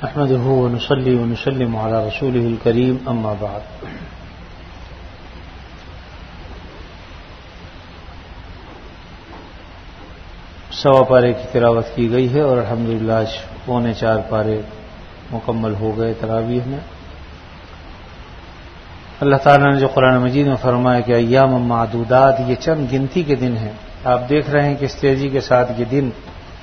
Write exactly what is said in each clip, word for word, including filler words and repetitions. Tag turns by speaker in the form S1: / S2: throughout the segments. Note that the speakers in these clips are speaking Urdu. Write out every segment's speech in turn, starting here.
S1: نحمده ونصلي ونسلم على رسوله الكريم اما بعد. سوا پارے کی تلاوت کی گئی ہے اور الحمدللہ پونے چار پارے مکمل ہو گئے تراویح میں. اللہ تعالیٰ نے جو قرآن مجید میں فرمایا کہ ایام معدودات، یہ چند گنتی کے دن ہیں. آپ دیکھ رہے ہیں کہ اس تیزی کے ساتھ یہ دن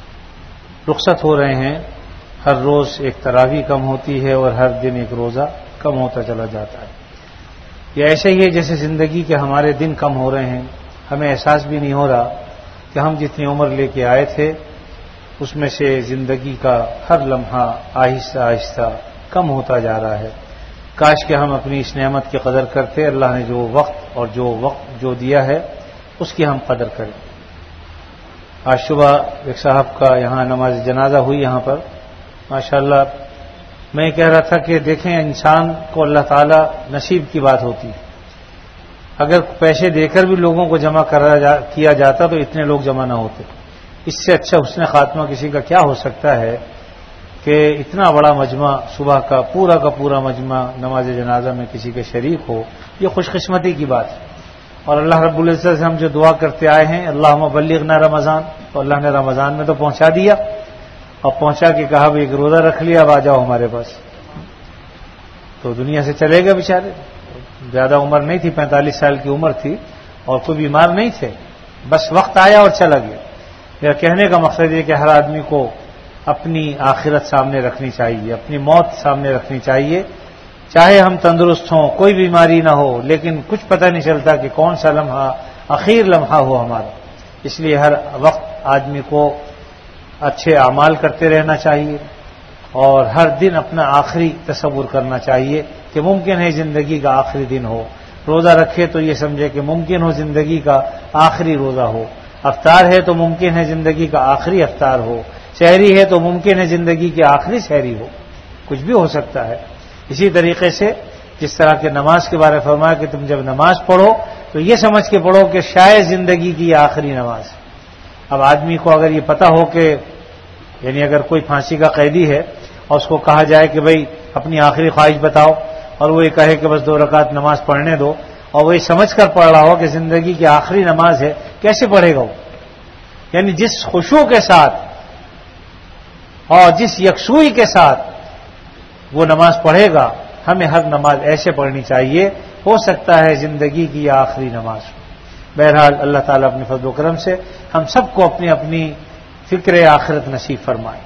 S1: رخصت ہو رہے ہیں. ہر روز ایک تراویح کم ہوتی ہے اور ہر دن ایک روزہ کم ہوتا چلا جاتا ہے. یہ ایسے ہی ہے جیسے زندگی کے ہمارے دن کم ہو رہے ہیں. ہمیں احساس بھی نہیں ہو رہا کہ ہم جتنی عمر لے کے آئے تھے اس میں سے زندگی کا ہر لمحہ آہستہ آہستہ کم ہوتا جا رہا ہے. کاش کہ ہم اپنی اس نعمت کی قدر کرتے. اللہ نے جو وقت اور جو وقت جو دیا ہے اس کی ہم قدر کریں. آج صبح ایک صاحب کا یہاں نماز جنازہ ہوئی یہاں پر ماشاءاللہ. میں کہہ رہا تھا کہ دیکھیں انسان کو اللہ تعالی نصیب کی بات ہوتی ہے. اگر پیسے دے کر بھی لوگوں کو جمع کرا جا کیا جاتا تو اتنے لوگ جمع نہ ہوتے. اس سے اچھا حسن خاتمہ کسی کا کیا ہو سکتا ہے کہ اتنا بڑا مجمع صبح کا پورا کا پورا مجمع نماز جنازہ میں کسی کے شریک ہو. یہ خوش قسمتی کی بات ہے. اور اللہ رب العزت سے ہم جو دعا کرتے آئے ہیں اللہم بلغنا رمضان، تو اللہ نے رمضان میں تو پہنچا دیا اور پہنچا کے کہا بھائی ایک روزہ رکھ لیا، اب آ جاؤ ہمارے پاس. تو دنیا سے چلے گئے بیچارے. زیادہ عمر نہیں تھی، پینتالیس سال کی عمر تھی اور کوئی بیمار نہیں تھے. بس وقت آیا اور چلا گیا. میرا کہنے کا مقصد یہ کہ ہر آدمی کو اپنی آخرت سامنے رکھنی چاہیے، اپنی موت سامنے رکھنی چاہیے. چاہے ہم تندرست ہوں، کوئی بیماری نہ ہو، لیکن کچھ پتہ نہیں چلتا کہ کون سا لمحہ آخر لمحہ ہو ہمارا. اس لیے ہر وقت آدمی کو اچھے اعمال کرتے رہنا چاہیے اور ہر دن اپنا آخری تصور کرنا چاہیے کہ ممکن ہے زندگی کا آخری دن ہو. روزہ رکھے تو یہ سمجھے کہ ممکن ہو زندگی کا آخری روزہ ہو. افطار ہے تو ممکن ہے زندگی کا آخری افطار ہو. شہری ہے تو ممکن ہے زندگی کی آخری شہری ہو. کچھ بھی ہو سکتا ہے. اسی طریقے سے جس طرح کے نماز کے بارے میں فرمایا کہ تم جب نماز پڑھو تو یہ سمجھ کے پڑھو کہ شاید زندگی کی آخری نماز. اب آدمی کو اگر یہ پتہ ہو کہ یعنی اگر کوئی پھانسی کا قیدی ہے اور اس کو کہا جائے کہ بھئی اپنی آخری خواہش بتاؤ اور وہ یہ کہے کہ بس دو رکعت نماز پڑھنے دو اور وہ یہ سمجھ کر پڑھ رہا ہو کہ زندگی کی آخری نماز ہے، کیسے پڑھے گا وہ؟ یعنی جس خشوع کے ساتھ اور جس یکسوئی کے ساتھ وہ نماز پڑھے گا، ہمیں ہر نماز ایسے پڑھنی چاہیے ہو سکتا ہے زندگی کی آخری نماز. بہرحال اللہ تعالیٰ اپنے فضل و کرم سے ہم سب کو اپنی اپنی فکر آخرت نصیب فرمائے.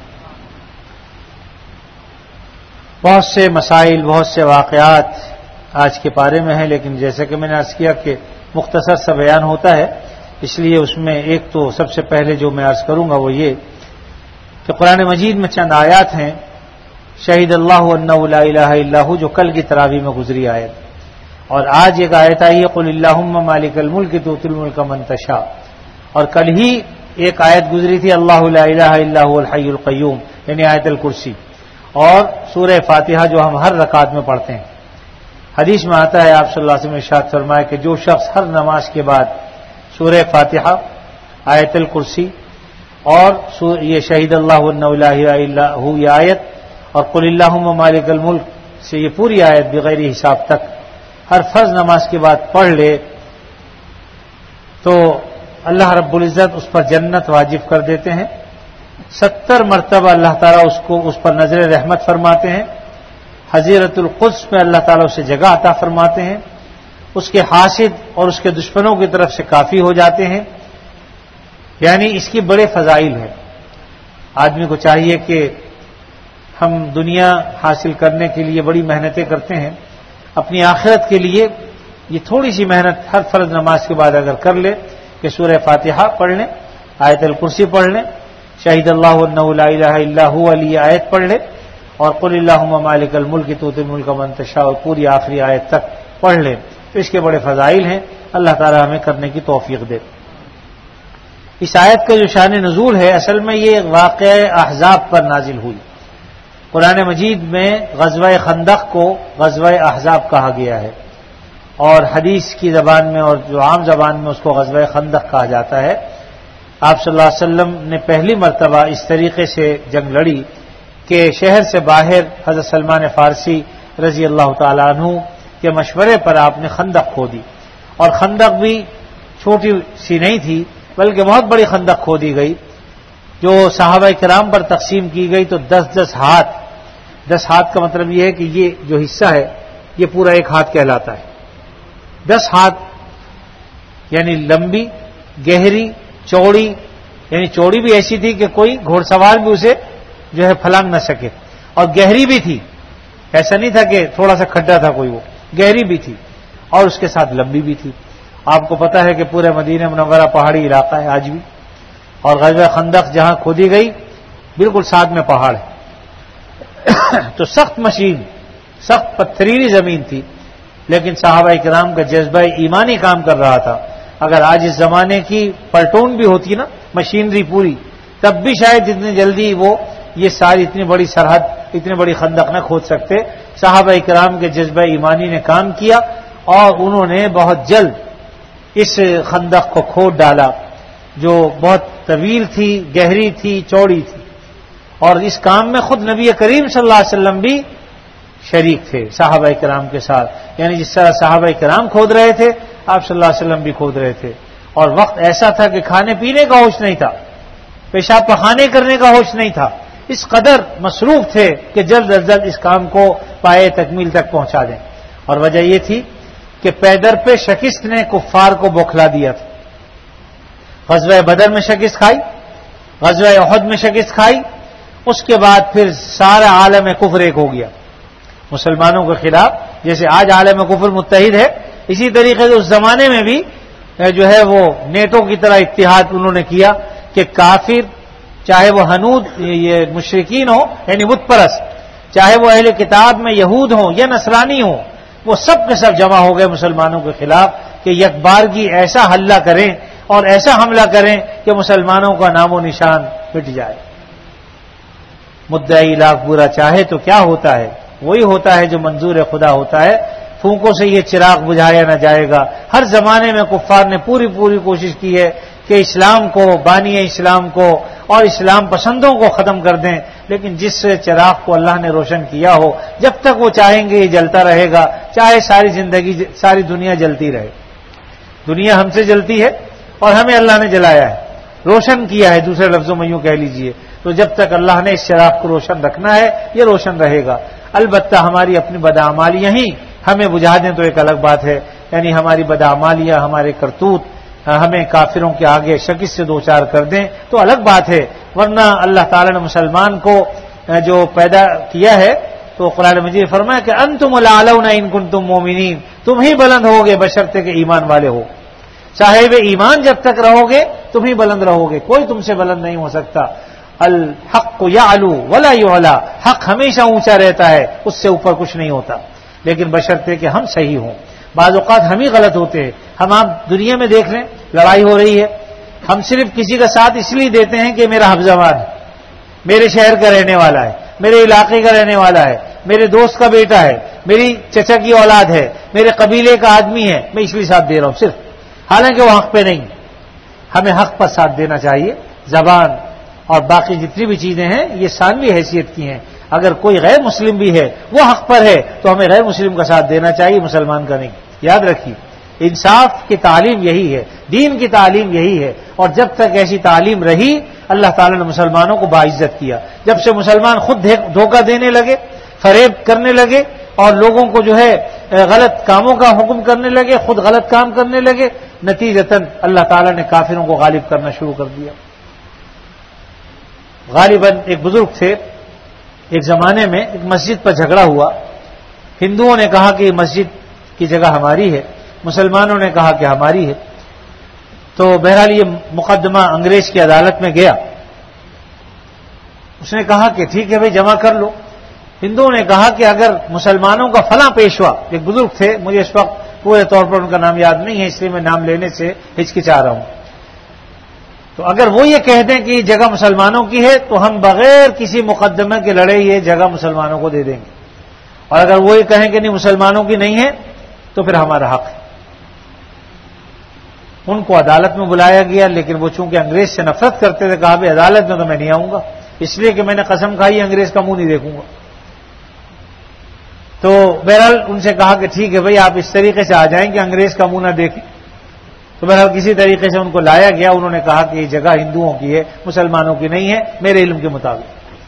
S1: بہت سے مسائل، بہت سے واقعات آج کے پارے میں ہیں، لیکن جیسے کہ میں نے عرض کیا کہ مختصر سا بیان ہوتا ہے، اس لیے اس میں ایک تو سب سے پہلے جو میں عرض کروں گا وہ یہ کہ قرآن مجید میں چند آیات ہیں. شہید اللہ انہ لا الہ الا ہو جو کل کی تراویح میں گزری آیت، اور آج ایک آیت آئی ہے قل اللہم مالک الملک تؤتی الملک من تشاء، اور کل ہی ایک آیت گزری تھی اللہ لا الہ الا هو الحی القیوم یعنی آیت الکرسی، اور سورہ فاتحہ جو ہم ہر رکعت میں پڑھتے ہیں. حدیث میں آتا ہے آپ صلی اللہ علیہ وسلم نے ارشاد فرمایا کہ جو شخص ہر نماز کے بعد سورہ فاتحہ، آیت الکرسی اور یہ شہید اللہ انہ لا الہ الا ہو یہ آیت اور قل اللہم مالک الملک سے یہ پوری آیت بغیر حساب تک ہر فرض نماز کے بعد پڑھ لے تو اللہ رب العزت اس پر جنت واجب کر دیتے ہیں. ستر مرتبہ اللہ تعالیٰ اس کو اس پر نظر رحمت فرماتے ہیں. حضیرت القدس میں اللہ تعالیٰ اسے جگہ عطا فرماتے ہیں. اس کے حاسد اور اس کے دشمنوں کی طرف سے کافی ہو جاتے ہیں. یعنی اس کی بڑے فضائل ہیں. آدمی کو چاہیے کہ ہم دنیا حاصل کرنے کے لیے بڑی محنتیں کرتے ہیں، اپنی آخرت کے لیے یہ تھوڑی سی محنت ہر فرض نماز کے بعد اگر کر لے کہ سورہ فاتحہ پڑھ لیں، آیت الکرسی پڑھ لیں، شہید اللہ انہ لا الہ الا هو علی آیت پڑھ لیں اور قل اللہم مالک الملک تؤتی الملک من تشاء اور پوری آخری آیت تک پڑھ لیں تو اس کے بڑے فضائل ہیں. اللہ تعالی ہمیں کرنے کی توفیق دے. اس آیت کا جو شان نزول ہے اصل میں یہ واقعہ احزاب پر نازل ہوئی. قرآن مجید میں غزوہ خندق کو غزوہ احزاب کہا گیا ہے اور حدیث کی زبان میں اور جو عام زبان میں اس کو غزوہ خندق کہا جاتا ہے. آپ صلی اللہ علیہ وسلم نے پہلی مرتبہ اس طریقے سے جنگ لڑی کہ شہر سے باہر حضرت سلمان فارسی رضی اللہ تعالیٰ عنہ کے مشورے پر آپ نے خندق کھودی، اور خندق بھی چھوٹی سی نہیں تھی بلکہ بہت بڑی خندق کھودی گئی، جو صحابہ کرام پر تقسیم کی گئی تو دس دس ہاتھ دس ہاتھ کا مطلب یہ ہے کہ یہ جو حصہ ہے یہ پورا ایک ہاتھ کہلاتا ہے. دس ہاتھ یعنی لمبی، گہری، چوڑی، یعنی چوڑی بھی ایسی تھی کہ کوئی گھوڑ سوار بھی اسے جو ہے پھلانگ نہ سکے، اور گہری بھی تھی، ایسا نہیں تھا کہ تھوڑا سا کھڈا تھا کوئی، وہ گہری بھی تھی اور اس کے ساتھ لمبی بھی تھی. آپ کو پتا ہے کہ پورے مدینہ منورہ پہاڑی علاقہ ہے آج بھی، اور غزوہ خندق جہاں کھودی گئی بالکل ساتھ میں پہاڑ ہے. تو سخت مشین، سخت پتھریلی زمین تھی، لیکن صحابہ کرام کا جذبہ ایمانی کام کر رہا تھا. اگر آج اس زمانے کی پلٹون بھی ہوتی نا، مشینری پوری، تب بھی شاید اتنی جلدی وہ یہ ساری اتنی بڑی سرحد، اتنی بڑی خندق نہ کھود سکتے. صحابہ کرام کے جذبہ ایمانی نے کام کیا اور انہوں نے بہت جلد اس خندق کو کھود ڈالا، جو بہت طویل تھی، گہری تھی، چوڑی تھی. اور اس کام میں خود نبی کریم صلی اللہ علیہ وسلم بھی شریک تھے صحابہ کرام کے ساتھ. یعنی جس طرح صحابہ کرام کھود رہے تھے، آپ صلی اللہ علیہ وسلم بھی کھود رہے تھے. اور وقت ایسا تھا کہ کھانے پینے کا ہوش نہیں تھا، پیشاب پخانے کرنے کا ہوش نہیں تھا، اس قدر مصروف تھے کہ جلد از جلد اس کام کو پائے تکمیل تک پہنچا دیں. اور وجہ یہ تھی کہ پیدر پہ شکست نے کفار کو بوکھلا دیا تھا. غزوہ بدر میں شکست کھائی، غزوہ احد میں شکست کھائی، اس کے بعد پھر سارا عالم کفر ایک ہو گیا مسلمانوں کے خلاف. جیسے آج عالم کفر متحد ہے، اسی طریقے سے اس زمانے میں بھی جو ہے وہ نیٹو کی طرح اتحاد انہوں نے کیا کہ کافر، چاہے وہ حنود یہ مشرکین ہو یعنی بت پرست، چاہے وہ اہل کتاب میں یہود ہوں یا نصرانی ہوں، وہ سب کے سب جمع ہو گئے مسلمانوں کے خلاف کہ یک بارگی ایسا حملہ کریں اور ایسا حملہ کریں کہ مسلمانوں کا نام و نشان مٹ جائے. مدعی لاکھ برا چاہے تو کیا ہوتا ہے، وہی ہوتا ہے جو منظور خدا ہوتا ہے. پھونکوں سے یہ چراغ بجھایا نہ جائے گا. ہر زمانے میں کفار نے پوری پوری کوشش کی ہے کہ اسلام کو، بانی اسلام کو اور اسلام پسندوں کو ختم کر دیں، لیکن جس چراغ کو اللہ نے روشن کیا ہو، جب تک وہ چاہیں گے یہ جلتا رہے گا، چاہے ساری زندگی، ساری دنیا جلتی رہے. دنیا ہم سے جلتی ہے اور ہمیں اللہ نے جلایا ہے، روشن کیا ہے، دوسرے لفظوں میں یوں کہہ لیجئے. تو جب تک اللہ نے اس چراغ کو روشن رکھنا ہے یہ روشن رہے گا. البتہ ہماری اپنی بدعمالیاں ہی ہمیں بجھا دیں تو ایک الگ بات ہے، یعنی ہماری بدعمالیاں، ہمارے کرتوت ہمیں کافروں کے آگے شکست سے دوچار کر دیں تو الگ بات ہے. ورنہ اللہ تعالی نے مسلمان کو جو پیدا کیا ہے تو قرآن مجید فرمایا کہ انتم الاعلون ان کنتم مومنین، تم ہی بلند ہوگے بشرطے کہ ایمان والے ہو. صاحب ایمان جب تک رہو گے تم ہی بلند رہو گے، کوئی تم سے بلند نہیں ہو سکتا. الحق یعلو ولا یعلا، حق ہمیشہ اونچا رہتا ہے، اس سے اوپر کچھ نہیں ہوتا، لیکن بشرطے کہ ہم صحیح ہوں. بعض اوقات ہم ہی غلط ہوتے ہیں. ہم آپ دنیا میں دیکھ لیں، لڑائی ہو رہی ہے، ہم صرف کسی کا ساتھ اس لیے دیتے ہیں کہ میرا حفظوان ہے، میرے شہر کا رہنے والا ہے، میرے علاقے کا رہنے والا ہے، میرے دوست کا بیٹا ہے، میری چچا کی اولاد ہے، میرے قبیلے کا آدمی ہے، میں اس لیے ساتھ دے رہا ہوں صرف، حالانکہ وہ حق پہ نہیں. ہمیں حق پر ساتھ دینا چاہیے. زبان اور باقی جتنی بھی چیزیں ہیں یہ ثانوی حیثیت کی ہیں. اگر کوئی غیر مسلم بھی ہے وہ حق پر ہے تو ہمیں غیر مسلم کا ساتھ دینا چاہیے، مسلمان کا نہیں. یاد رکھیے انصاف کی تعلیم یہی ہے، دین کی تعلیم یہی ہے. اور جب تک ایسی تعلیم رہی اللہ تعالی نے مسلمانوں کو باعزت کیا. جب سے مسلمان خود دھوکہ دینے لگے، فریب کرنے لگے اور لوگوں کو جو ہے غلط کاموں کا حکم کرنے لگے، خود غلط کام کرنے لگے، نتیجتاً اللہ تعالی نے کافروں کو غالب کرنا شروع کر دیا. غالباً ایک بزرگ تھے، ایک زمانے میں ایک مسجد پر جھگڑا ہوا. ہندوؤں نے کہا کہ یہ مسجد کی جگہ ہماری ہے، مسلمانوں نے کہا کہ ہماری ہے. تو بہرحال یہ مقدمہ انگریز کی عدالت میں گیا. اس نے کہا کہ ٹھیک ہے بھائی جمع کر لو. ہندوؤں نے کہا کہ اگر مسلمانوں کا فلاں پیشوا، ایک بزرگ تھے، مجھے اس وقت پورے طور پر ان کا نام یاد نہیں ہے اس لیے میں نام لینے سے ہچکچا رہا ہوں، تو اگر وہ یہ کہہ دیں کہ یہ جگہ مسلمانوں کی ہے تو ہم بغیر کسی مقدمے کے لڑے یہ جگہ مسلمانوں کو دے دیں گے، اور اگر وہ یہ کہیں کہ نہیں مسلمانوں کی نہیں ہے تو پھر ہمارا حق ہے. ان کو عدالت میں بلایا گیا، لیکن وہ چونکہ انگریز سے نفرت کرتے تھے کہا بھی عدالت میں تو میں نہیں آؤں گا، اس لیے کہ میں نے قسم کھائی انگریز کا منہ نہیں دیکھوں گا. تو بہرحال ان سے کہا کہ ٹھیک ہے بھائی آپ اس طریقے سے آ جائیں کہ انگریز کا منہ نہ دیکھیں. تو بہرحال کسی طریقے سے ان کو لایا گیا. انہوں نے کہا کہ یہ جگہ ہندوؤں کی ہے, مسلمانوں کی نہیں ہے میرے علم کے مطابق.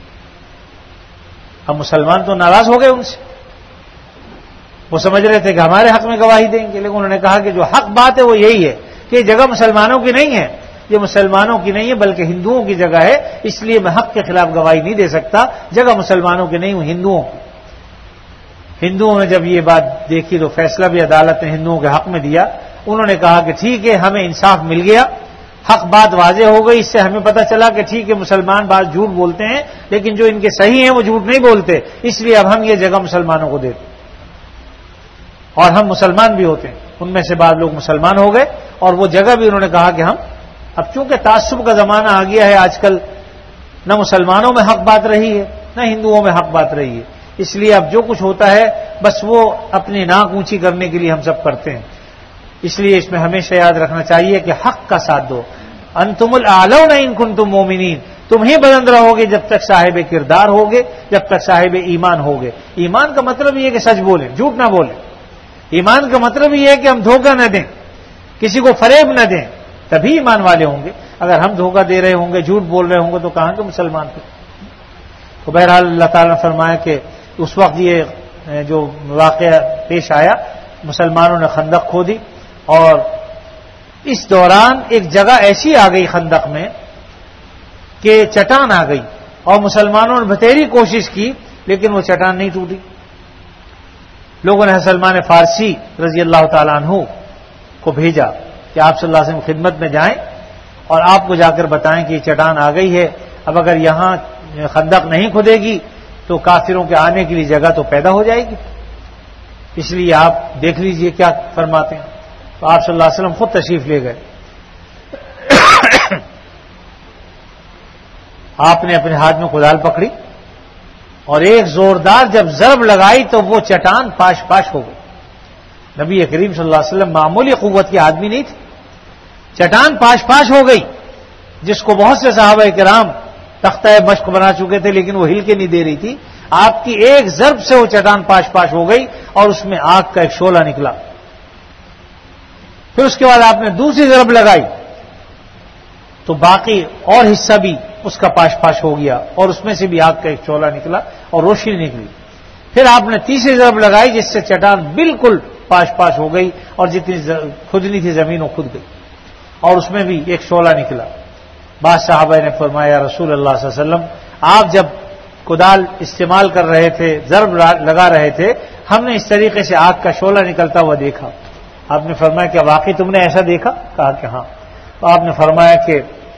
S1: اب مسلمان تو ناراض ہو گئے ان سے, وہ سمجھ رہے تھے کہ ہمارے حق میں گواہی دیں گے, لیکن انہوں نے کہا کہ جو حق بات ہے وہ یہی ہے کہ یہ جگہ مسلمانوں کی نہیں ہے, یہ مسلمانوں کی نہیں ہے بلکہ ہندوؤں کی جگہ ہے, اس لیے میں حق کے خلاف گواہی نہیں دے سکتا, جگہ مسلمانوں کی نہیں ہوں ہندوؤں کی. ہندوؤں نے جب یہ بات دیکھی تو فیصلہ بھی عدالت نے ہندوؤں کے حق میں دیا. انہوں نے کہا کہ ٹھیک ہے ہمیں انصاف مل گیا, حق بات واضح ہو گئی, اس سے ہمیں پتہ چلا کہ ٹھیک ہے مسلمان بعض جھوٹ بولتے ہیں لیکن جو ان کے صحیح ہیں وہ جھوٹ نہیں بولتے, اس لیے اب ہم یہ جگہ مسلمانوں کو دیتے اور ہم مسلمان بھی ہوتے ہیں. ان میں سے بعض لوگ مسلمان ہو گئے اور وہ جگہ بھی انہوں نے کہا کہ ہم, اب چونکہ تعصب کا زمانہ آ گیا ہے آج کل, نہ مسلمانوں میں حق بات رہی ہے نہ ہندوؤں میں حق بات رہی ہے, اس لیے اب جو کچھ ہوتا ہے بس وہ اپنی ناک اونچی کرنے کے لیے ہم سب کرتے ہیں. اس لیے اس میں ہمیشہ یاد رکھنا چاہیے کہ حق کا ساتھ دو. انتم الاعلون ان کنتم مومنین, تم ہی بلند رہو گے جب تک صاحب کردار ہوگے, جب تک صاحب ایمان ہوگے. ایمان کا مطلب یہ ہے کہ سچ بولیں, جھوٹ نہ بولیں. ایمان کا مطلب یہ ہے کہ ہم دھوکہ نہ دیں, کسی کو فریب نہ دیں, تبھی ایمان والے ہوں گے. اگر ہم دھوکہ دے رہے ہوں گے, جھوٹ بول رہے ہوں گے تو کہاں کے مسلمان تھے. تو بہرحال اللہ تعالیٰ نے فرمایا کہ اس وقت یہ جو واقعہ پیش آیا, مسلمانوں نے خندق کھودی اور اس دوران ایک جگہ ایسی آ گئی خندق میں کہ چٹان آ گئی اور مسلمانوں نے بتھیری کوشش کی لیکن وہ چٹان نہیں ٹوٹی. لوگوں نے سلمان فارسی رضی اللہ تعالیٰ عنہ کو بھیجا کہ آپ صلی اللہ علیہ وسلم خدمت میں جائیں اور آپ کو جا کر بتائیں کہ یہ چٹان آ گئی ہے, اب اگر یہاں خندق نہیں کھدے گی تو کافروں کے آنے کے لیے جگہ تو پیدا ہو جائے گی, اس لیے آپ دیکھ لیجئے کیا فرماتے ہیں. تو آپ صلی اللہ علیہ وسلم خود تشریف لے گئے. آپ نے اپنے ہاتھ میں کدال پکڑی اور ایک زوردار جب ضرب لگائی تو وہ چٹان پاش پاش ہو گئی. نبی کریم صلی اللہ علیہ وسلم معمولی قوت کے آدمی نہیں تھے, چٹان پاش پاش ہو گئی جس کو بہت سے صحابہ کرام تختہ مشق بنا چکے تھے لیکن وہ ہل کے نہیں دے رہی تھی. آپ کی ایک ضرب سے وہ چٹان پاش پاش ہو گئی اور اس میں آگ کا ایک شعلہ نکلا. پھر اس کے بعد آپ نے دوسری ضرب لگائی تو باقی اور حصہ بھی اس کا پاش پاش ہو گیا اور اس میں سے بھی آگ کا ایک شعلہ نکلا اور روشنی نکلی. پھر آپ نے تیسری ضرب لگائی جس سے چٹان بالکل پاش پاش ہو گئی اور جتنی کھدنی تھی زمین وہ کھد گئی اور اس میں بھی ایک شعلہ نکلا. بعض صحابہ نے فرمایا رسول اللہ صلی اللہ علیہ وسلم آپ جب کدال استعمال کر رہے تھے, ضرب لگا رہے تھے, ہم نے اس طریقے سے آگ کا شعلہ نکلتا ہوا دیکھا. آپ نے فرمایا کہ واقعی تم نے ایسا دیکھا؟ کہا کہ ہاں. تو آپ نے فرمایا کہ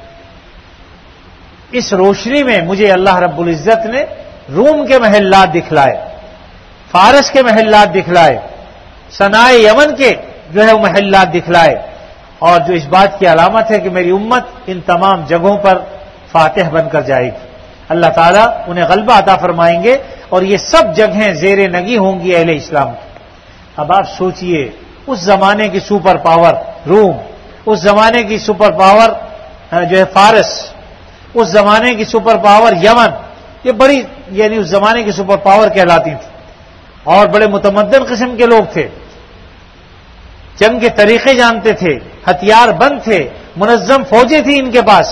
S1: اس روشنی میں مجھے اللہ رب العزت نے روم کے محلات دکھلائے, فارس کے محلات دکھلائے, صنائے یمن کے جو ہے وہ محلات دکھلائے, اور جو اس بات کی علامت ہے کہ میری امت ان تمام جگہوں پر فاتح بن کر جائے گی. اللہ تعالیٰ انہیں غلبہ عطا فرمائیں گے اور یہ سب جگہیں زیر نگی ہوں گی اہل اسلام کی. اب آپ سوچئے اس زمانے کی سپر پاور روم, اس زمانے کی سپر پاور جو ہے فارس, اس زمانے کی سپر پاور یمن, یہ بڑی یعنی اس زمانے کی سپر پاور کہلاتی تھی اور بڑے متمدن قسم کے لوگ تھے, جنگ کے طریقے جانتے تھے, ہتھیار بند تھے, منظم فوجیں تھیں ان کے پاس,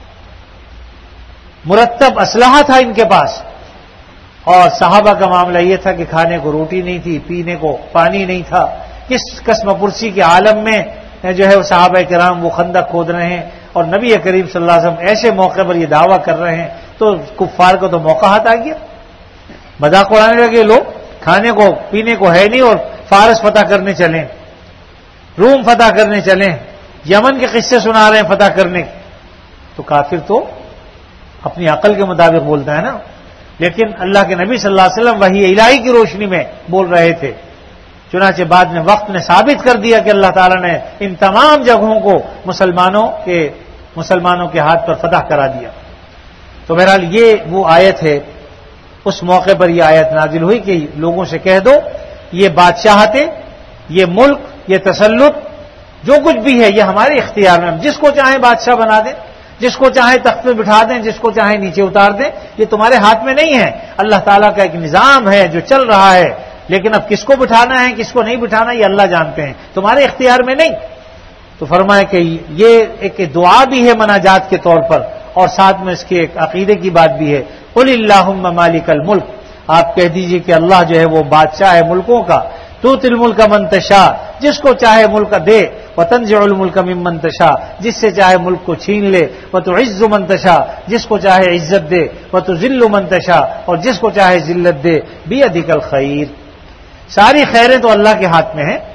S1: مرتب اسلحہ تھا ان کے پاس. اور صحابہ کا معاملہ یہ تھا کہ کھانے کو روٹی نہیں تھی, پینے کو پانی نہیں تھا. کس قسم پرسی کے عالم میں جو ہے وہ صحابہ کرام وہ خندق کھود رہے ہیں اور نبی کریم صلی اللہ علیہ وسلم ایسے موقع پر یہ دعویٰ کر رہے ہیں تو کفار کو تو موقع ہاتھ آ گیا, مذاق اڑانے لگے لوگ, کھانے کو پینے کو ہے نہیں اور فارس فتح کرنے چلیں, روم فتح کرنے چلیں, یمن کے قصے سنا رہے ہیں فتح کرنے. تو کافر تو اپنی عقل کے مطابق بولتا ہے نا, لیکن اللہ کے نبی صلی اللہ علیہ وسلم وحی الہی کی روشنی میں بول رہے تھے. چنانچہ بعد میں وقت نے ثابت کر دیا کہ اللہ تعالیٰ نے ان تمام جگہوں کو مسلمانوں کے مسلمانوں کے ہاتھ پر فتح کرا دیا. تو بہرحال یہ وہ آیت ہے, اس موقع پر یہ آیت نازل ہوئی کہ لوگوں سے کہہ دو یہ بادشاہتیں, یہ ملک, یہ تسلط جو کچھ بھی ہے یہ ہمارے اختیار میں, ہم جس کو چاہیں بادشاہ بنا دیں, جس کو چاہے تخت پہ بٹھا دیں، جس کو چاہے نیچے اتار دیں، یہ تمہارے ہاتھ میں نہیں ہے. اللہ تعالیٰ کا ایک نظام ہے جو چل رہا ہے، لیکن اب کس کو بٹھانا ہے کس کو نہیں بٹھانا یہ اللہ جانتے ہیں، تمہارے اختیار میں نہیں. تو فرمایا کہ یہ ایک دعا بھی ہے مناجات کے طور پر، اور ساتھ میں اس کے ایک عقیدے کی بات بھی ہے. قل اللہم مالک الملک، آپ کہہ دیجئے کہ اللہ جو ہے وہ بادشاہ ہے ملکوں کا. تؤتی الملک من تشاء، جس کو چاہے ملک دے. وتنزع الملک ممن تشاء، جس سے چاہے ملک کو چھین لے. وتعز من تشاء، جس کو چاہے عزت دے. وتذل من تشاء، اور جس کو چاہے ذلت دے. بیدک الخیر، ساری خیریں تو اللہ کے ہاتھ میں ہیں.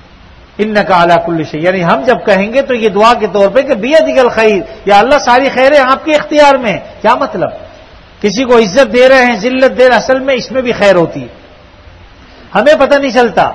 S1: انک علی کل شیء، یعنی ہم جب کہیں گے تو یہ دعا کے طور پہ کہ بیدک الخیر، یا اللہ ساری خیریں آپ کے اختیار میں ہیں. کیا مطلب؟ کسی کو عزت دے رہے ہیں، ذلت دے رہے ہیں، اصل میں اس میں بھی خیر ہوتی ہے. ہمیں پتہ نہیں چلتا.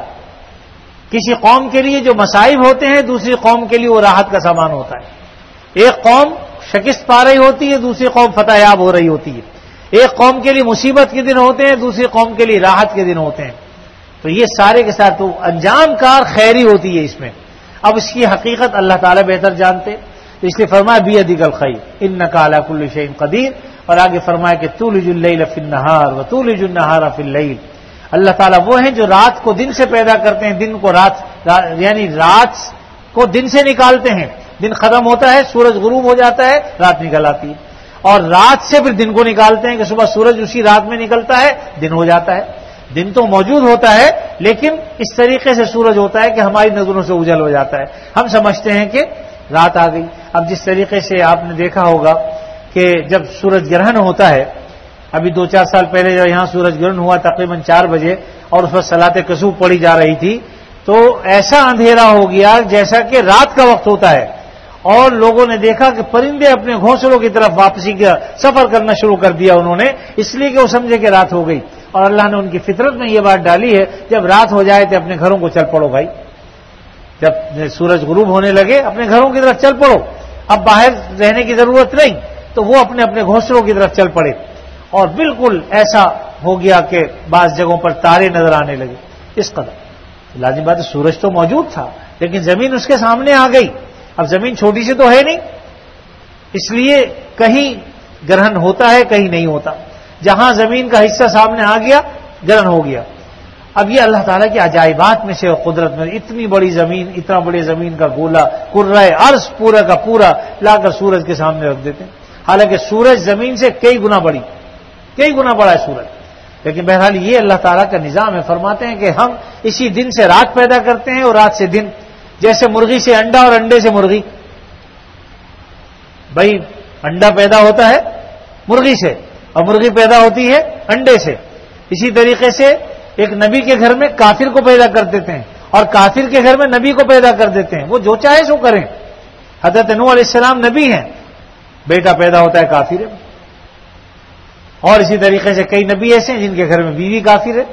S1: کسی قوم کے لیے جو مصائب ہوتے ہیں دوسری قوم کے لیے وہ راحت کا سامان ہوتا ہے. ایک قوم شکست پا رہی ہوتی ہے، دوسری قوم فتح یاب ہو رہی ہوتی ہے. ایک قوم کے لیے مصیبت کے دن ہوتے ہیں، دوسری قوم کے لیے راحت کے دن ہوتے ہیں. تو یہ سارے کے ساتھ تو انجام کار خیری ہوتی ہے اس میں. اب اس کی حقیقت اللہ تعالیٰ بہتر جانتے، اس لیے فرمایا بیدک الخیر انک علی کل شیء قدیر. اور آگے فرمایا کہ تولج اللیل فی النہار وتولج النہار فی اللیل، اللہ تعالیٰ وہ ہیں جو رات کو دن سے پیدا کرتے ہیں، دن کو رات، یعنی رات کو دن سے نکالتے ہیں. دن ختم ہوتا ہے، سورج غروب ہو جاتا ہے، رات نکل آتی ہے. اور رات سے پھر دن کو نکالتے ہیں کہ صبح سورج اسی رات میں نکلتا ہے، دن ہو جاتا ہے. دن تو موجود ہوتا ہے لیکن اس طریقے سے سورج ہوتا ہے کہ ہماری نظروں سے اجل ہو جاتا ہے. ہم سمجھتے ہیں کہ رات آ گئی. اب جس طریقے سے آپ نے دیکھا ہوگا کہ جب سورج گرہن ہوتا ہے، ابھی دو چار سال پہلے جب یہاں سورج گرہن ہوا تقریباً چار بجے اور اس وقت صلاۃ کسوف پڑھی جا رہی تھی، تو ایسا اندھیرا ہو گیا جیسا کہ رات کا وقت ہوتا ہے. اور لوگوں نے دیکھا کہ پرندے اپنے گھونسلوں کی طرف واپسی کا سفر کرنا شروع کر دیا انہوں نے، اس لیے کہ وہ سمجھے کہ رات ہو گئی. اور اللہ نے ان کی فطرت میں یہ بات ڈالی ہے جب رات ہو جائے تو اپنے گھروں کو چل پڑو بھائی. جب سورج غروب ہونے لگے اپنے گھروں کی طرف چل پڑو، اب باہر رہنے کی ضرورت نہیں. تو وہ اپنے اپنے گھونسلوں کی طرف چل پڑے. اور بالکل ایسا ہو گیا کہ بعض جگہوں پر تارے نظر آنے لگے. اس قدر لازم بات ہے سورج تو موجود تھا لیکن زمین اس کے سامنے آ گئی. اب زمین چھوٹی سی تو ہے نہیں، اس لیے کہیں گرہن ہوتا ہے کہیں نہیں ہوتا. جہاں زمین کا حصہ سامنے آ گیا گرہن ہو گیا. اب یہ اللہ تعالیٰ کی عجائبات میں سے قدرت میں، اتنی بڑی زمین، اتنا بڑی زمین کا گولا کرۂ ارض پورا کا پورا لا کر سورج کے سامنے رکھ دیتے ہیں. حالانکہ سورج زمین سے کئی گنا بڑی کئی گنا بڑا ہے سورج. لیکن بہرحال یہ اللہ تعالیٰ کا نظام ہے. فرماتے ہیں کہ ہم اسی دن سے رات پیدا کرتے ہیں اور رات سے دن. جیسے مرغی سے انڈا اور انڈے سے مرغی. بھائی انڈا پیدا ہوتا ہے مرغی سے اور مرغی پیدا ہوتی ہے انڈے سے. اسی طریقے سے ایک نبی کے گھر میں کافر کو پیدا کر دیتے ہیں اور کافر کے گھر میں نبی کو پیدا کر دیتے ہیں. وہ جو چاہے سو کریں. حضرت نوح علیہ السلام نبی ہیں، بیٹا پیدا ہوتا ہے کافر ہے. اور اسی طریقے سے کئی نبی ایسے ہیں جن کے گھر میں بیوی کافر ہے.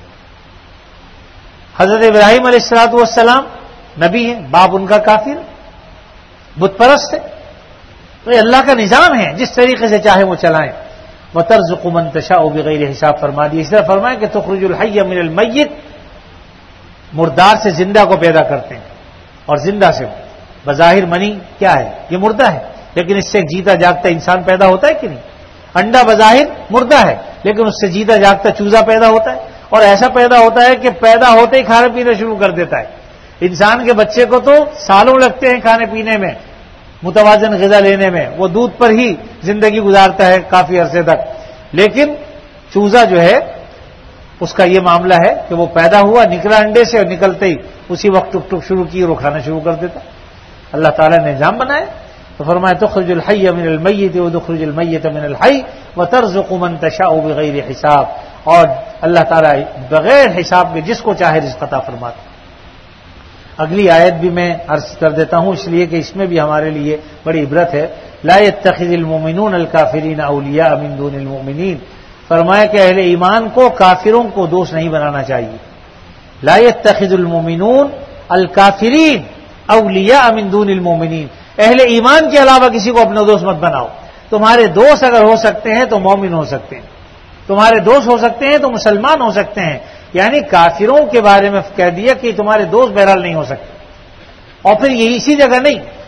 S1: حضرت ابراہیم علیہ الصلوۃ والسلام نبی ہیں، باپ ان کا کافر، بت پرست ہے. تو یہ اللہ کا نظام ہے، جس طریقے سے چاہے وہ چلائیں. وَتَرْزُقُ مَن تَشَاءُ بِغَيْرِ حساب فرما دی. اس طرح فرمائے کہ تخرج الحی من المیت، مردار سے زندہ کو پیدا کرتے ہیں. اور زندہ سے بظاہر منی کیا ہے؟ یہ مردہ ہے، لیکن اس سے ایک جیتا جاگتا انسان پیدا ہوتا ہے کہ نہیں؟ انڈا بظاہر مردہ ہے لیکن اس سے جیتا جاگتا چوزا پیدا ہوتا ہے. اور ایسا پیدا ہوتا ہے کہ پیدا ہوتے ہی کھانا پینا شروع کر دیتا ہے. انسان کے بچے کو تو سالوں لگتے ہیں کھانے پینے میں، متوازن غذا لینے میں. وہ دودھ پر ہی زندگی گزارتا ہے کافی عرصے تک. لیکن چوزا جو ہے اس کا یہ معاملہ ہے کہ وہ پیدا ہوا، نکلا انڈے سے، اور نکلتے ہی اسی وقت ٹک ٹک شروع کی اور وہ کھانا شروع کر دیتا. اللہ تعالیٰ نے نظام بنایا. تو فرمایا تخرج الحی من المیت وتخرج المیت من الحی وترزق من تشاء بغیر حساب. اور اللہ تعالیٰ بغیر حساب کے جس کو چاہے رزق عطا فرماتا. اگلی آیت بھی میں عرض کر دیتا ہوں اس لیے کہ اس میں بھی ہمارے لیے بڑی عبرت ہے. لا يتخذ المؤمنون الکافرین اولیاء من دون المؤمنین. فرمایا کہ اہل ایمان کو کافروں کو دوست نہیں بنانا چاہیے. لا يتخذ المؤمنون الکافرین اولیاء من دون المؤمنین. اہل ایمان کے علاوہ کسی کو اپنا دوست مت بناؤ. تمہارے دوست اگر ہو سکتے ہیں تو مومن ہو سکتے ہیں، تمہارے دوست ہو سکتے ہیں تو مسلمان ہو سکتے ہیں. یعنی کافروں کے بارے میں کہہ دیا کہ تمہارے دوست بہرحال نہیں ہو سکتے. اور پھر یہ اسی جگہ نہیں،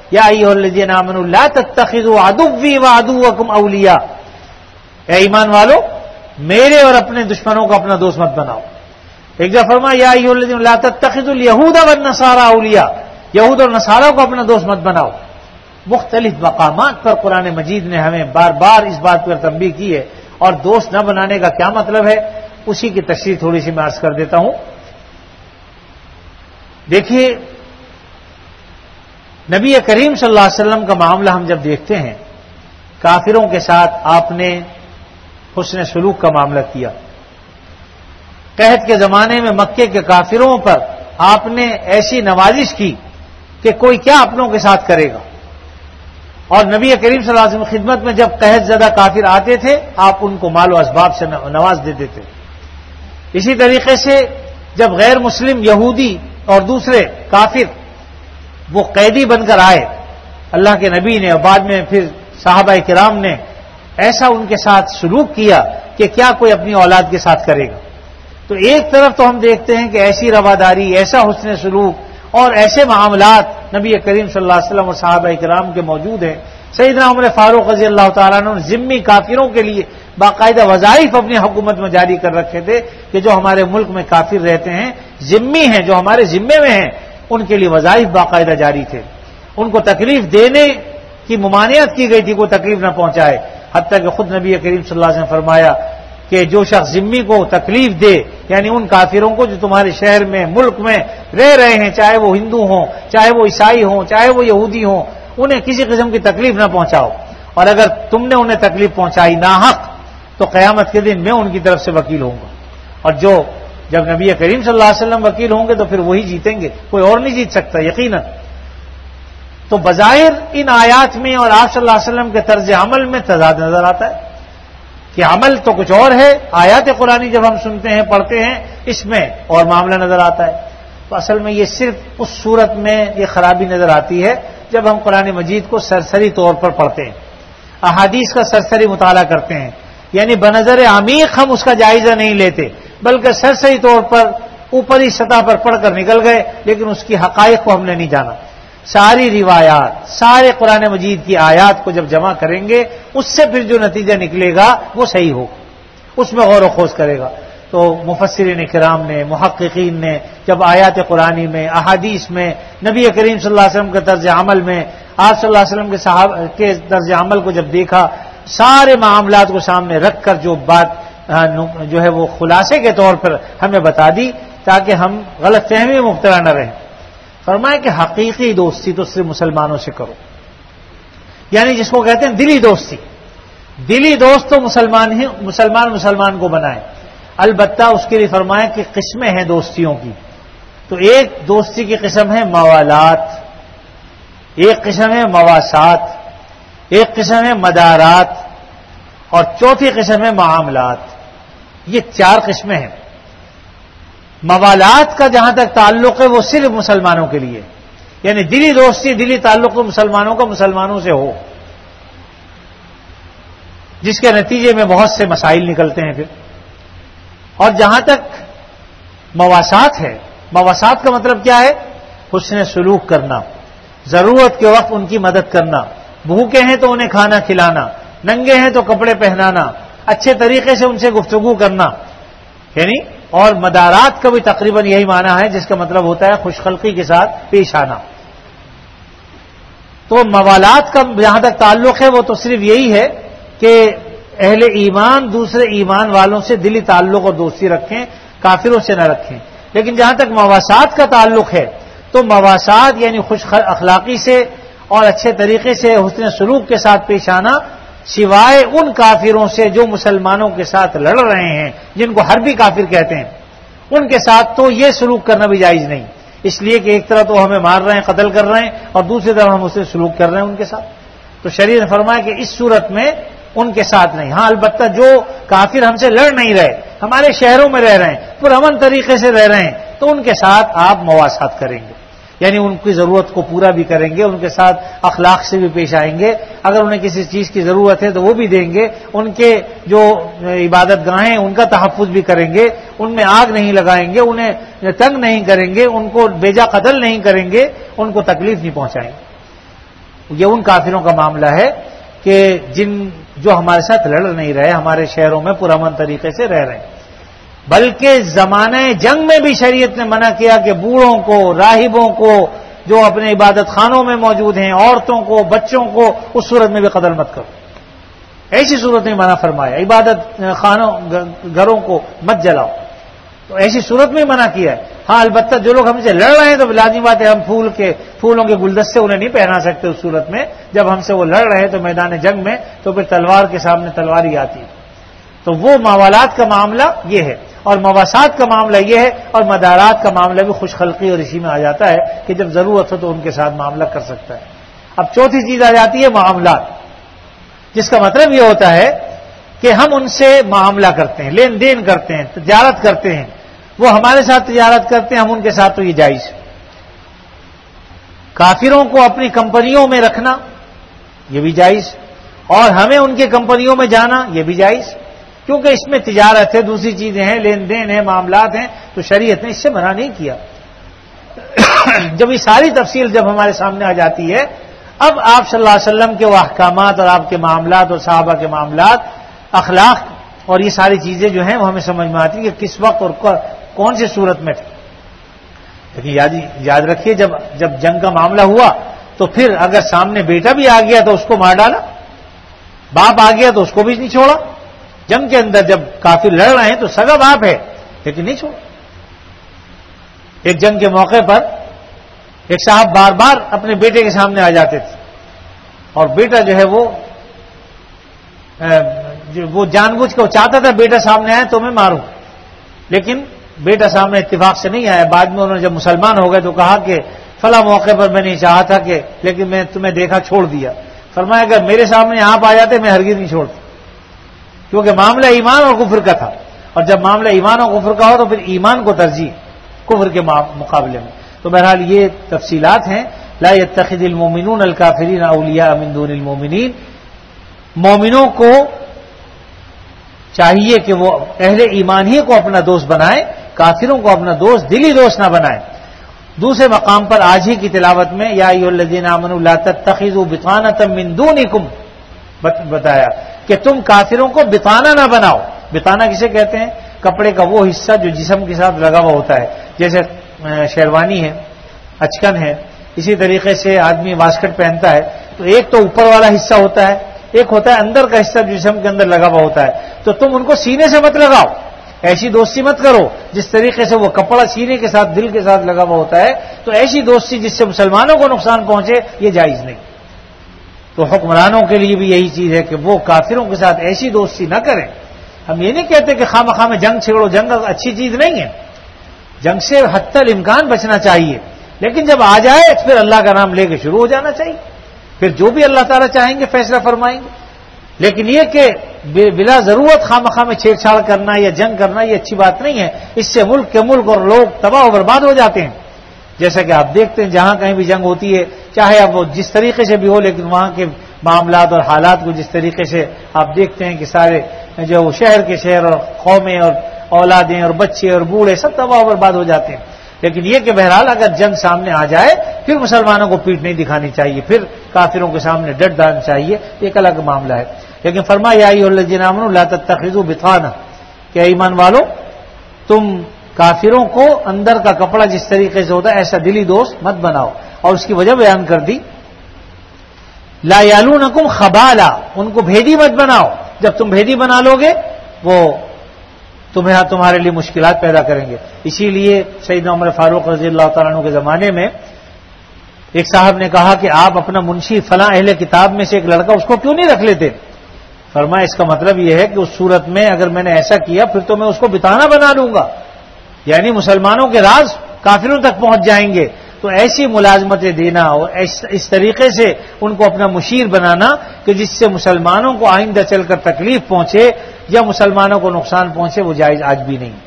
S1: یا ایھا الذین آمنوا لا تتخذوا عدوی وعدوکم اولیاء، اے ایمان والو میرے اور اپنے دشمنوں کو اپنا دوست مت بناؤ. ایک جگہ فرمایا یا ایھا الذین لا تتخذوا اليہود والنصارى اولیاء، یہود اور نصارہ کو اپنا دوست مت بناؤ. مختلف مقامات پر قرآن مجید نے ہمیں بار بار اس بات پر تنبیہ کی ہے. اور دوست نہ بنانے کا کیا مطلب ہے اسی کی تشریح تھوڑی سی میں عرض کر دیتا ہوں. دیکھیے نبی کریم صلی اللہ علیہ وسلم کا معاملہ ہم جب دیکھتے ہیں، کافروں کے ساتھ آپ نے حسن سلوک کا معاملہ کیا. قحط کے زمانے میں مکے کے کافروں پر آپ نے ایسی نوازش کی کہ کوئی کیا اپنوں کے ساتھ کرے گا. اور نبی کریم صلی اللہ علیہ وسلم خدمت میں جب قحط زدہ کافر آتے تھے آپ ان کو مال و اسباب سے نواز دیتے تھے. اسی طریقے سے جب غیر مسلم یہودی اور دوسرے کافر وہ قیدی بن کر آئے، اللہ کے نبی نے اور بعد میں پھر صحابہ کرام نے ایسا ان کے ساتھ سلوک کیا کہ کیا کوئی اپنی اولاد کے ساتھ کرے گا. تو ایک طرف تو ہم دیکھتے ہیں کہ ایسی رواداری، ایسا حسن سلوک اور ایسے معاملات نبی کریم صلی اللہ علیہ وسلم اور صحابہ کرام کے موجود ہیں. سیدنا عمر فاروق رضی اللہ تعالیٰ عنہ نے ذمی کافروں کے لیے باقاعدہ وظائف اپنی حکومت میں جاری کر رکھے تھے کہ جو ہمارے ملک میں کافر رہتے ہیں، ذمی ہیں، جو ہمارے ذمے میں ہیں، ان کے لیے وظائف باقاعدہ جاری تھے. ان کو تکلیف دینے کی ممانعت کی گئی تھی، کوئی تکلیف نہ پہنچائے. حتیٰ کہ خود نبی کریم صلی اللہ علیہ وسلم نے فرمایا کہ جو شخص ذمی کو تکلیف دے، یعنی ان کافروں کو جو تمہارے شہر میں ملک میں رہ رہے ہیں، چاہے وہ ہندو ہوں، چاہے وہ عیسائی ہوں، چاہے وہ یہودی ہوں، انہیں کسی قسم کی تکلیف نہ پہنچاؤ. اور اگر تم نے انہیں تکلیف پہنچائی ناحق تو قیامت کے دن میں ان کی طرف سے وکیل ہوں گا. اور جو جب نبی کریم صلی اللہ علیہ وسلم وکیل ہوں گے تو پھر وہی جیتیں گے، کوئی اور نہیں جیت سکتا یقیناً. تو بظاہر ان آیات میں اور آپ صلی اللہ علیہ وسلم کے طرز عمل میں تضاد نظر آتا ہے کہ عمل تو کچھ اور ہے، آیات قرآنی جب ہم سنتے ہیں پڑھتے ہیں اس میں اور معاملہ نظر آتا ہے. تو اصل میں یہ صرف اس صورت میں یہ خرابی نظر آتی ہے جب ہم قرآن مجید کو سرسری طور پر پڑھتے ہیں، احادیث کا سرسری مطالعہ کرتے ہیں، یعنی بنظر عمیق ہم اس کا جائزہ نہیں لیتے بلکہ سرسری طور پر اوپری سطح پر پڑھ کر نکل گئے، لیکن اس کی حقائق کو ہم نے نہیں جانا. ساری روایات، سارے قرآن مجید کی آیات کو جب جمع کریں گے اس سے پھر جو نتیجہ نکلے گا وہ صحیح ہو، اس میں غور و خوض کرے گا. تو مفسرین کرام نے، محققین نے جب آیات قرآنی میں، احادیث میں، نبی کریم صلی اللہ علیہ وسلم کے طرز عمل میں، آپ صلی اللہ علیہ وسلم کے صحابہ کے طرز عمل کو جب دیکھا، سارے معاملات کو سامنے رکھ کر جو بات جو ہے وہ خلاصے کے طور پر ہمیں بتا دی تاکہ ہم غلط فہمی میں مبتلا نہ رہیں. فرمایا کہ حقیقی دوستی تو صرف مسلمانوں سے کرو، یعنی جس کو کہتے ہیں دلی دوستی. دلی دوست تو مسلمان ہی مسلمان مسلمان کو بنائے. البتہ اس کے لیے فرمایا کہ قسمیں ہیں دوستیوں کی. تو ایک دوستی کی قسم ہے موالات، ایک قسم ہے مواسات، ایک قسم ہے مدارات، اور چوتھی قسم ہے معاملات. یہ چار قسمیں ہیں. موالات کا جہاں تک تعلق ہے وہ صرف مسلمانوں کے لیے، یعنی دلی دوستی، دلی تعلق تو مسلمانوں کا مسلمانوں سے ہو، جس کے نتیجے میں بہت سے مسائل نکلتے ہیں پھر. اور جہاں تک مواسات ہے، مواسات کا مطلب کیا ہے؟ حسن سلوک کرنا، ضرورت کے وقت ان کی مدد کرنا، بھوکے ہیں تو انہیں کھانا کھلانا، ننگے ہیں تو کپڑے پہنانا، اچھے طریقے سے ان سے گفتگو کرنا. یعنی اور مدارات کا بھی تقریباً یہی معنی ہے جس کا مطلب ہوتا ہے خوش خلقی کے ساتھ پیش آنا. تو موالات کا جہاں تک تعلق ہے وہ تو صرف یہی ہے کہ اہل ایمان دوسرے ایمان والوں سے دلی تعلق اور دوستی رکھیں، کافروں سے نہ رکھیں. لیکن جہاں تک مواسات کا تعلق ہے تو مواسات یعنی خوش اخلاقی سے اور اچھے طریقے سے حسن سلوک کے ساتھ پیش آنا، سوائے ان کافروں سے جو مسلمانوں کے ساتھ لڑ رہے ہیں، جن کو حربی کافر کہتے ہیں، ان کے ساتھ تو یہ سلوک کرنا بھی جائز نہیں. اس لیے کہ ایک طرف تو ہمیں مار رہے ہیں، قتل کر رہے ہیں، اور دوسری طرف ہم اسے سلوک کر رہے ہیں ان کے ساتھ. تو شریعت نے فرمایا کہ اس صورت میں ان کے ساتھ نہیں. ہاں البتہ جو کافر ہم سے لڑ نہیں رہے، ہمارے شہروں میں رہ رہے ہیں، پرامن طریقے سے رہ رہے ہیں، تو ان کے ساتھ آپ مواسات کریں گے، یعنی ان کی ضرورت کو پورا بھی کریں گے، ان کے ساتھ اخلاق سے بھی پیش آئیں گے. اگر انہیں کسی چیز کی ضرورت ہے تو وہ بھی دیں گے. ان کے جو عبادت گاہیں ان کا تحفظ بھی کریں گے، ان میں آگ نہیں لگائیں گے، انہیں تنگ نہیں کریں گے، ان کو بیجا قتل نہیں کریں گے، ان کو تکلیف نہیں پہنچائیں گے. یہ ان کافروں کا معاملہ ہے کہ جن جو ہمارے ساتھ لڑ نہیں رہے، ہمارے شہروں میں پرامن طریقے سے رہ رہے ہیں، بلکہ زمانہ جنگ میں بھی شریعت نے منع کیا کہ بوڑھوں کو، راہبوں کو، جو اپنے عبادت خانوں میں موجود ہیں، عورتوں کو، بچوں کو اس صورت میں بھی قتل مت کرو. ایسی صورت میں منع فرمایا. عبادت خانوں گھروں کو مت جلاؤ، تو ایسی صورت میں منع کیا ہے. ہاں البتہ جو لوگ ہم سے لڑ رہے ہیں تو لازمی بات ہے ہم پھول کے پھولوں کے گلدستے انہیں نہیں پہنا سکتے. اس صورت میں جب ہم سے وہ لڑ رہے ہیں تو میدان جنگ میں تو پھر تلوار کے سامنے تلوار ہی آتی ہے. تو وہ موالات کا معاملہ یہ ہے، اور مواسات کا معاملہ یہ ہے، اور مدارات کا معاملہ بھی خوش خلقی اور اسی میں آ جاتا ہے کہ جب ضرورت ہو تو ان کے ساتھ معاملہ کر سکتا ہے. اب چوتھی چیز آ جاتی ہے معاملات، جس کا مطلب یہ ہوتا ہے کہ ہم ان سے معاملہ کرتے ہیں، لین دین کرتے ہیں، تجارت کرتے ہیں. وہ ہمارے ساتھ تجارت کرتے ہیں، ہم ان کے ساتھ، تو یہ جائز ہے. کافروں کو اپنی کمپنیوں میں رکھنا یہ بھی جائز، اور ہمیں ان کی کمپنیوں میں جانا یہ بھی جائز، کیونکہ اس میں تجارت ہے، دوسری چیزیں ہیں، لین دین ہے، معاملات ہیں، تو شریعت نے اس سے منع نہیں کیا. جب یہ ساری تفصیل جب ہمارے سامنے آ جاتی ہے، اب آپ صلی اللہ علیہ وسلم کے وہ احکامات اور آپ کے معاملات اور صحابہ کے معاملات، اخلاق اور یہ ساری چیزیں جو ہیں وہ ہمیں سمجھ میں آتی ہیں کہ کس وقت اور کون سی صورت میں تھی. لیکن یاد یاد رکھیے جب جب جنگ کا معاملہ ہوا تو پھر اگر سامنے بیٹا بھی آ گیا تو اس کو مار ڈالا، باپ آ گیا تو اس کو بھی نہیں چھوڑا. جنگ کے اندر جب کافر لڑ رہے ہیں تو سگا باپ ہے لیکن نہیں چھوڑا. ایک جنگ کے موقع پر ایک صاحب بار بار اپنے بیٹے کے سامنے آ جاتے تھے، اور بیٹا جو ہے وہ وہ جان بوجھ کے چاہتا تھا بیٹا سامنے آئے تو میں ماروں، لیکن بیٹا سامنے اتفاق سے نہیں آیا. بعد میں انہوں نے جب مسلمان ہو گئے تو کہا کہ فلاں موقع پر میں نہیں چاہا تھا کہ لیکن میں تمہیں دیکھا چھوڑ دیا. فرمایا اگر میرے سامنے آپ آ جاتے میں ہرگز نہیں چھوڑتا، کیونکہ معاملہ ایمان اور کفر کا تھا، اور جب معاملہ ایمان اور کفر کا ہو تو پھر ایمان کو ترجیح کفر کے مقابلے میں. تو بہرحال یہ تفصیلات ہیں. لا يتخذ المؤمنون الكافرین اولیاء من دون المؤمنین. مومنوں کو چاہیے کہ وہ اہل ایمان ہی کو اپنا دوست بنائیں، کافروں کو اپنا دوست دلی دوست نہ بنائیں. دوسرے مقام پر آج ہی کی تلاوت میں یا ایھا الذین آمنوا لا تتخذوا بطانۃ من دونکم بتایا کہ تم کافروں کو بطانہ نہ بناؤ. بطانہ کسے کہتے ہیں؟ کپڑے کا وہ حصہ جو جسم کے ساتھ لگا ہوا ہوتا ہے، جیسے شیروانی ہے، اچکن ہے. اسی طریقے سے آدمی واسکٹ پہنتا ہے تو ایک تو اوپر والا حصہ ہوتا ہے، ایک ہوتا ہے اندر کا حصہ جو جسم کے اندر لگا ہوا ہوتا ہے. تو تم ان کو سینے سے مت لگاؤ، ایسی دوستی مت کرو جس طریقے سے وہ کپڑا سینے کے ساتھ دل کے ساتھ لگا ہوا ہوتا ہے. تو ایسی دوستی جس سے مسلمانوں کو نقصان پہنچے یہ جائز نہیں. تو حکمرانوں کے لیے بھی یہی چیز ہے کہ وہ کافروں کے ساتھ ایسی دوستی نہ کریں. ہم یہ نہیں کہتے کہ خواہ مخواہ میں جنگ چھیڑو، جنگ اچھی چیز نہیں ہے، جنگ سے حتی الامکان بچنا چاہیے، لیکن جب آ جائے پھر اللہ کا نام لے کے شروع ہو جانا چاہیے. پھر جو بھی اللہ تعالیٰ چاہیں گے فیصلہ فرمائیں گے. لیکن یہ کہ بلا ضرورت خواہ مخواہ میں چھیڑ چھاڑ کرنا یا جنگ کرنا یہ اچھی بات نہیں ہے. اس سے ملک کے ملک اور لوگ تباہ و برباد ہو جاتے ہیں. جیسا کہ آپ دیکھتے ہیں جہاں کہیں بھی جنگ ہوتی ہے، چاہے اب وہ جس طریقے سے بھی ہو، لیکن وہاں کے معاملات اور حالات کو جس طریقے سے آپ دیکھتے ہیں کہ سارے جو شہر کے شہر اور قومیں اور اولادیں اور بچے اور بوڑھے سب تباہ و برباد ہو جاتے ہیں. لیکن یہ کہ بہرحال اگر جنگ سامنے آ جائے پھر مسلمانوں کو پیٹ نہیں دکھانی چاہیے، پھر کافروں کے سامنے ڈٹ ڈالنا چاہیے، ایک الگ معاملہ ہے. لیکن فرمایا یا ایھا الذین آمنوا لا تتخذوا بطانہ، کہ ایمان والو تم کافروں کو اندر کا کپڑا جس طریقے سے ہوتا ہے ایسا دلی دوست مت بناؤ. اور اس کی وجہ بیان کر دی، لا یالونکم خبالا، ان کو بھیدی مت بناؤ. جب تم بھیدی بنا لو گے وہ تمہیں تمہارے لیے مشکلات پیدا کریں گے. اسی لیے سیدنا عمر فاروق رضی اللہ تعالیٰ عنہ کے زمانے میں ایک صاحب نے کہا کہ آپ اپنا منشی فلاں اہل کتاب میں سے ایک لڑکا اس کو کیوں نہیں رکھ لیتے؟ فرمایا اس کا مطلب یہ ہے کہ اس صورت میں اگر میں نے ایسا کیا پھر تو میں اس کو بتانا بنا لوں گا، یعنی مسلمانوں کے راز کافروں تک پہنچ جائیں گے. تو ایسی ملازمتیں دینا اور اس طریقے سے ان کو اپنا مشیر بنانا کہ جس سے مسلمانوں کو آئندہ چل کر تکلیف پہنچے یا مسلمانوں کو نقصان پہنچے وہ جائز آج بھی نہیں.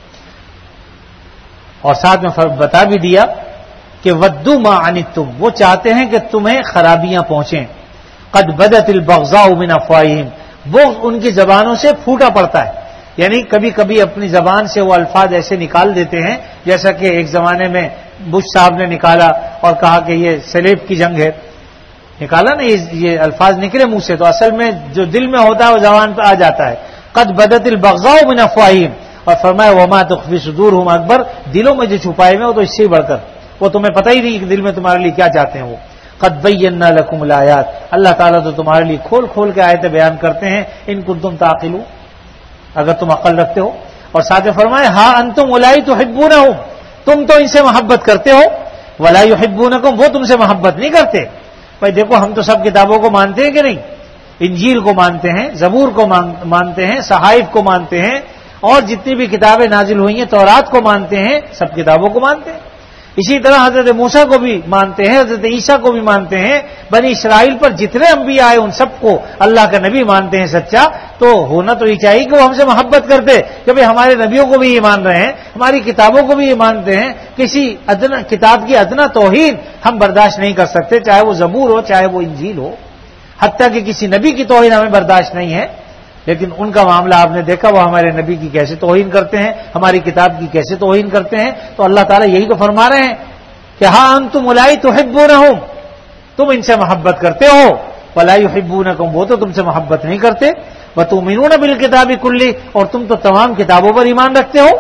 S1: اور ساتھ میں بتا بھی دیا کہ ودوا ما عنتم، وہ چاہتے ہیں کہ تمہیں خرابیاں پہنچیں. قد بدت البغضاء من افواہہم، وہ ان کی زبانوں سے پھوٹا پڑتا ہے. یعنی کبھی کبھی اپنی زبان سے وہ الفاظ ایسے نکال دیتے ہیں جیسا کہ ایک زمانے میں بش صاحب نے نکالا اور کہا کہ یہ سلیب کی جنگ ہے، نکالا نا یہ الفاظ نکلے منہ سے تو اصل میں جو دل میں ہوتا ہے وہ زبان پہ آ جاتا ہے. قد بدت البغضاء من افواہہم، اور فرمایا وما تخفی صدورہم اکبر، دلوں میں جو چھپائے ہوئے وہ تو اس سے بڑھ کر، وہ تمہیں پتہ ہی نہیں کہ دل میں تمہارے لیے کیا چاہتے ہیں وہ. قد بینا لکم الآیات، اللہ تعالیٰ تو تمہارے لیے کھول کھول کے آیتیں بیان کرتے ہیں، ان کنتم تعقلون، اگر تم عقل رکھتے ہو. اور ساتھ فرمائے ہاں انتم اولائی تحبونہم، تم تو ان سے محبت کرتے ہو، ولا یحبونکم، وہ تم سے محبت نہیں کرتے. بھائی دیکھو ہم تو سب کتابوں کو مانتے ہیں کہ نہیں، انجیل کو مانتے ہیں، زبور کو مانتے ہیں، صحائف کو مانتے ہیں، اور جتنی بھی کتابیں نازل ہوئی ہیں تورات کو مانتے ہیں، سب کتابوں کو مانتے ہیں. اسی طرح حضرت موسیٰ کو بھی مانتے ہیں، حضرت عیسیٰ کو بھی مانتے ہیں، بنی اسرائیل پر جتنے انبیاء آئے ان سب کو اللہ کا نبی مانتے ہیں سچا. تو ہونا تو یہ چاہیے کہ وہ ہم سے محبت کرتے کہ بھئی ہمارے نبیوں کو بھی یہ مان رہے ہیں، ہماری کتابوں کو بھی یہ مانتے ہیں. کسی ادنا کتاب کی ادنا توہین ہم برداشت نہیں کر سکتے، چاہے وہ زبور ہو چاہے وہ انجیل ہو، حتیٰ کہ کسی نبی کی توہین ہمیں برداشت نہیں ہے. لیکن ان کا معاملہ آپ نے دیکھا، وہ ہمارے نبی کی کیسے توہین کرتے ہیں، ہماری کتاب کی کیسے توہین کرتے ہیں. تو اللہ تعالیٰ یہی تو فرما رہے ہیں کہ ہاں انتم اولائی تحبونہم، تم ان سے محبت کرتے ہو، ولا یحبونکم، وہ تو تم سے محبت نہیں کرتے. وتؤمنون بالکتاب کلہ، اور تم تو تمام کتابوں پر ایمان رکھتے ہو.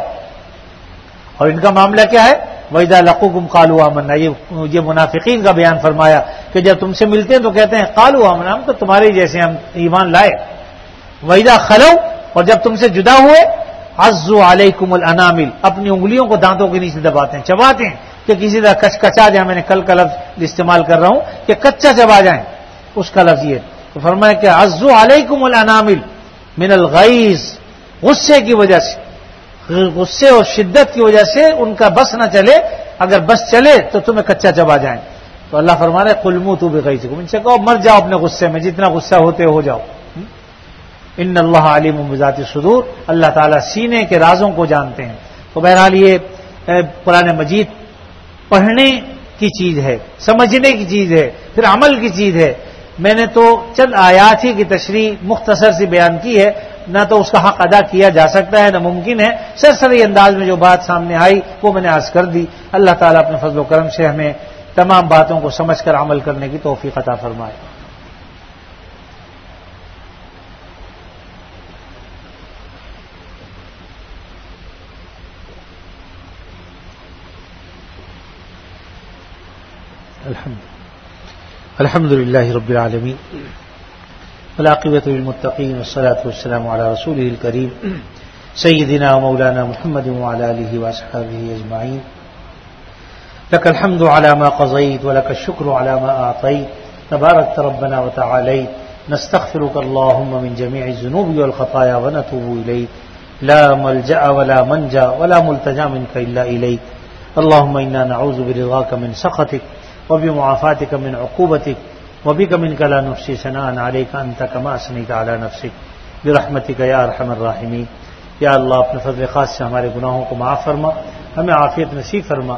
S1: اور ان کا معاملہ کیا ہے؟ وَإِذَا لَقُوكُمْ قَالُوا آمَنَّا، یہ منافقین کا بیان فرمایا کہ جب تم سے ملتے ہیں تو کہتے ہیں قالوا آمنا، ہم تو تمہارے جیسے ہم ایمان لائے. وَإِذَا خَلَوْا، اور جب تم سے جدا ہوئے عَضُّوا عَلَيْكُمُ الْأَنَامِلَ، اپنی انگلیوں کو دانتوں کے نیچے دباتے ہیں، چباتے ہیں کہ کسی طرح کچ کچا جائے. میں نے کل کا لفظ استعمال کر رہا ہوں کہ کچا چبا جائیں، اس کا لفظ یہ. تو فرمایا کہ عَضُّوا عَلَيْكُمُ الْأَنَامِلَ مِنَ الْغَيْظِ، غصے کی وجہ سے، غصے اور شدت کی وجہ سے ان کا بس نہ چلے، اگر بس چلے تو تمہیں کچا چبا جائیں. تو اللہ فرما رہے قُلْ مُوتُوا بِغَيْظِكُمْ، ان سے کہو مر جاؤ اپنے غصے میں، جتنا غصہ ہوتے ہو جاؤ. ان اللہ علیم بذات الصدور، اللہ تعالیٰ سینے کے رازوں کو جانتے ہیں. تو بہرحال یہ قرآن مجید پڑھنے کی چیز ہے، سمجھنے کی چیز ہے، پھر عمل کی چیز ہے. میں نے تو چند آیات ہی کی تشریح مختصر سی بیان کی ہے، نہ تو اس کا حق ادا کیا جا سکتا ہے نہ ممکن ہے. سرسری انداز میں جو بات سامنے آئی وہ میں نے عرض کر دی. اللہ تعالیٰ اپنے فضل و کرم سے ہمیں تمام باتوں کو سمجھ کر عمل کرنے کی توفیق عطا فرمائے. الحمد الحمد لله رب العالمين والعاقبة للمتقين والصلاة والسلام على رسوله الكريم سيدنا ومولانا محمد وعلى آله وأصحابه أجمعين. لك الحمد على ما قضيت ولك الشكر على ما أعطيت، تباركت ربنا وتعاليت. نستغفرك اللهم من جميع الذنوب والخطايا ونتوب إليك، لا ملجأ ولا منجا ولا ملتجا منك إلا إليك. اللهم إنا نعوذ برضاك من سخطك وبمعافاتك من عقوبتك وبك منك لا نحصي ثناء عليك أنت كما أثنيت على نفسك برحمتك يا أرحم الراحمين. یا اللہ اپنے فضل خاص سے ہمارے گناہوں کو معاف فرما، ہمیں عافیت نصیب فرما،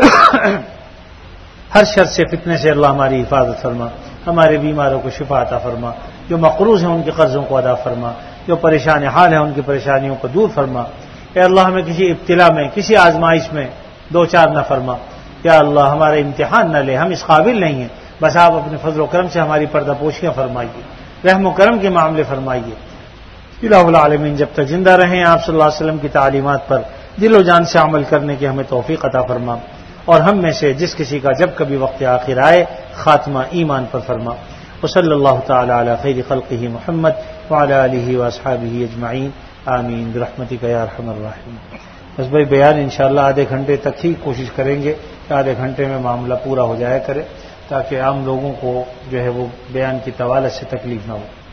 S1: ہر شر سے فتنے سے اللہ ہماری حفاظت فرما، ہمارے بیماروں کو شفا عطا فرما، جو مقروض ہیں ان کے قرضوں کو ادا فرما، جو پریشان حال ہیں ان کی پریشانیوں کو دور فرما. اے اللہ ہمیں کسی ابتلا میں کسی آزمائش میں دو چار نہ فرما. یا اللہ ہمارا امتحان نہ لے، ہم اس قابل نہیں ہیں، بس آپ اپنے فضل و کرم سے ہماری پردہ پوشیاں فرمائیے، رحم و کرم کے معاملے فرمائیے. الہ العالمین جب تک زندہ رہیں آپ صلی اللہ علیہ وسلم کی تعلیمات پر دل و جان سے عمل کرنے کی ہمیں توفیق عطا فرما، اور ہم میں سے جس کسی کا جب کبھی وقت آخر آئے خاتمہ ایمان پر فرما. وصلی اللہ تعالی علی خیر خلقہ محمد وعلی آلہ واصحابہ اجمعین آمین برحمتک یا ارحم الراحمین. بس بھائی بیان انشاءاللہ آدھے گھنٹے تک ہی کوشش کریں گے کہ آدھے گھنٹے میں معاملہ پورا ہو جایا کرے، تاکہ عام لوگوں کو جو ہے وہ بیان کی طوالت سے تکلیف نہ ہو.